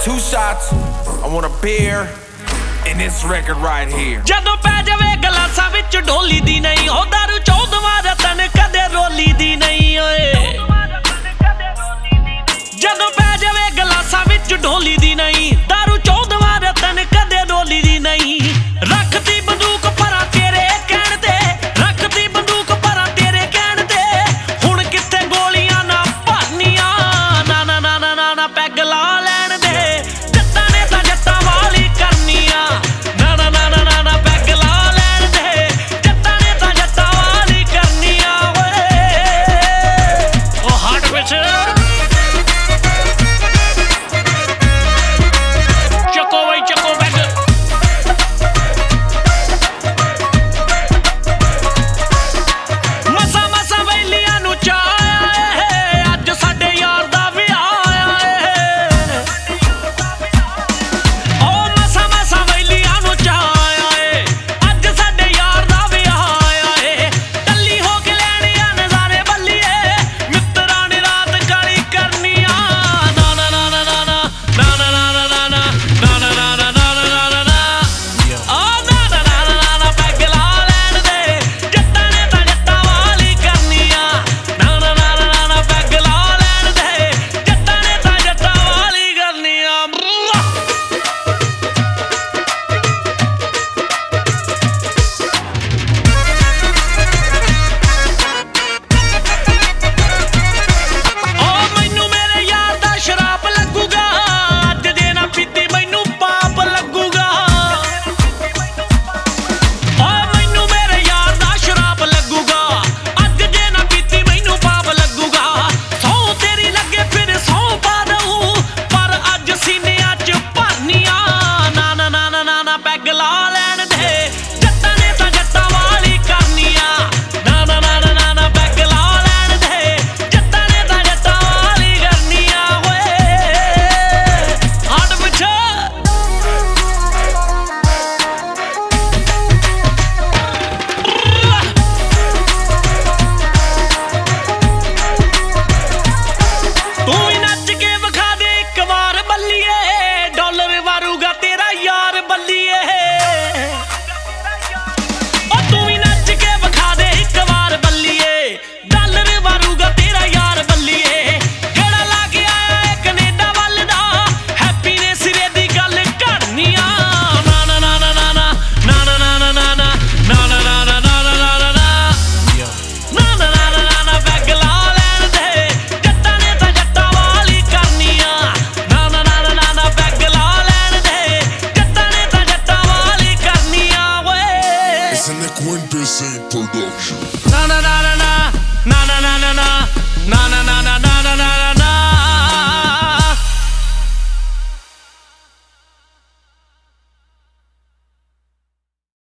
2 shots, I want a beer, and this record right here. ਜਦੋਂ ਪੈ ਜਾਵੇ ਗਲਾਸਾਂ ਵਿੱਚ ਢੋਲੀ ਦੀ ਨਹੀਂ ਉਹ ਦਾਰੂ ਚੌਦਵਾਂ ਰਤਨ ਕਦੇ ਰੋਲੀ ਦੀ ਨਹੀਂ ਓਏ ਜਦੋਂ ਪੈ ਜਾਵੇ ਗਲਾਸਾਂ ਵਿੱਚ ਢੋਲੀ ਦੀ ਨਹੀਂ ਦਾਰੂ ਚੌਦਵਾਂ ਰਤਨ ਕਦੇ ਰੋਲੀ ਦੀ ਨਹੀਂ ਰੱਖਦੀ ਬੰਦੂਕ ਪਰਾਂ ਤੇਰੇ ਕਹਿਣ ਤੇ ਰੱਖਦੀ ਬੰਦੂਕ ਪਰਾਂ ਤੇਰੇ ਕਹਿਣ ਤੇ ਹੁਣ ਕਿੱਥੇ ਗੋਲੀਆਂ ਨਾ ਭਰਨੀਆਂ ਨਾ ਨਾ ਨਾ ਨਾ ਨਾ ਪੈਗ ਲਾ ਲੈਣ ਦੇ ਜੱਟਾਂ ਨੇ ਤਾਂ ਜੱਟਾਂ ਵਾਲੀ ਕਰਨੀ ਆ ਨਾ ਨਾ ਨਾ ਨਾ ਨਾ ਪੈਗ ਲਾ ਲੈਣ ਦੇ ਜੱਟਾਂ ਨੇ ਤਾਂ ਜੱਟਾਂ ਵਾਲੀ ਕਰਨੀ ਆ ਓਏ ਉਹ ਹਾਰਟ ਵਿੱਚ ਚੱਕੋ ਬਈ ਚੱਕੋ ਪੈਗ ਮਸਾ ਮਸਾ ਵੈਲੀਆਂ ਨੂੰ ਚਾਇਆ ਏ ਅੱਜ ਸਾਡੇ ਯਾਰ ਦਾ ਵਿਆਹ ਆਇਆ ਏ ਓ ਮਸਾ ਮਸਾ ਵੈਲੀਆਂ ਨੂੰ ਚਾਇਆ ਏ ਅੱਜ ਸਾਡੇ ਯਾਰ ਦਾ ਵਿਆਹ ਆਇਆ ਏ ਟੱਲੀ ਹੋ ਕੇ ਲੈਣੀ ਆ ਨਜ਼ਾਰੇ ਬੱਲੀਏ ਮਿੱਤਰਾਂ ਨੇ ਰਾਤ ਕਾਲੀ ਕਰਨੀ ਆ ਨਾ ਨਾ ਨਾ ਨਾ ਨਾ ਨਾ ਨਾ ਨਾ ਨਾ ਨਾ ਨਾ ਪੈਗ ਲਾ ਲੈਣ ਦੇ ਜੱਟਾਂ ਨੇ ਤਾਂ ਜੱਟਾਂ ਵਾਲੀ ਕਰਨੀ ਆ ਨਾ ਨਾ ਨਾ ਨਾ ਪੈਗ ਲਾ ਲੈਣ ਦੇ ਜੱਟਾਂ ਨੇ ਤਾਂ ਜੱਟਾਂ ਵਾਲੀ ਕਰਨੀ ਆ ਓ ਮੈਨੂੰ ਮੇਰੇ ਯਾਰ ਦਾ ਸ਼ਰਾਬ ਲੱਗੂਗਾ ਅੱਜ ਜੇ ਨਾ ਪੀਤੀ ਮੈਨੂੰ ਪਾਪ ਲੱਗੂਗਾ ਓ ਮੈਨੂੰ ਮੇਰੇ ਯਾਰ ਦਾ ਸ਼ਰਾਬ ਲੱਗੂਗਾ ਅੱਜ ਜੇ ਨਾ ਪੀਤੀ ਮੈਨੂੰ ਪਾਪ ਲੱਗੂਗਾ ਸਹੁੰ ਤੇਰੀ ਲੱਗੇ ਫਿਰ ਸਹੁੰ ਪਾ ਦਊਂ ਪਰ ਅੱਜ ਸੀਨਿਆਂ 'ਚ ਭਰਨੀਆਂ ਨਾ ਨਾ ਨਾ ਨਾ ਨਾ ਪੈਗ ਲਾ ਲੈਣ ਦੇ ਜੱਟਾਂ ਨੇ ਤਾਂ ਜੱਟਾਂ ਵਾਲੀ ਕਰਨੀ ਆ ਨਾ ਨਾ ਨਾ ਨਾ ਪੈਗ ਲਾ ਲੈਣ ਦੇ ਜੱਟਾਂ ਨੇ ਤਾਂ ਜੱਟਾਂ ਵਾਲੀ ਕਰਨੀ ਆ ਓਏ ਹੱਟ ਪਿੱਛੇ ਤੂੰ ਵੀ ਨੱਚ ਕੇ ਵਿਖਾ ਦੇ ਇੱਕ ਵਾਰ ਬੱਲੀਏ ਡਾਲਰ ਵਾਰੂਗਾ ਤੇਰਾ ਯਾਰ ਬੱਲੀਏ ਓ ਤੂੰ ਵੀ ਨੱਚ ਕੇ ਵਿਖਾ ਦੇ ਇੱਕ ਵਾਰ ਬੱਲੀਏ ਡਾਲਰ ਵਾਰੂਗਾ ਤੇਰਾ ਯਾਰ ਬੱਲੀਏ ਜਿਹੜਾ ਲਾ ਕੇ ਆਇਆ ਏ ਕੈਨੇਡਾ ਵੱਲ ਦਾ ਹੈਪੀ ਨੇ ਸਿਰੇ ਦੀ ਗੱਲ ਕਰਨੀ ਆ ਨਾ ਨਾ ਨਾ ਨਾ ਨਾ ਨਾ ਨਾ ਨਾ ਨਾ ਨਾ ਨਾ ਨਾ ਨਾ ਨਾ ਨਾ ਨਾ ਪੈਗ ਲਾ ਲੈਣ ਦੇ ਜੱਟਾਂ ਨੇ ਤਾਂ ਜੱਟਾਂ ਵਾਲੀ ਕਰਨੀ ਆ ਨਾ ਨਾ ਨਾ ਨਾ ਪੈਗ ਲਾ ਲੈਣ ਦੇ ਜੱਟਾਂ ਨੇ ਤਾਂ ਜੱਟਾਂ ਵਾਲੀ ਕਰਨੀ ਆ ਓਏ It's an Quintessent production. na na na na na na na na na na na na na na na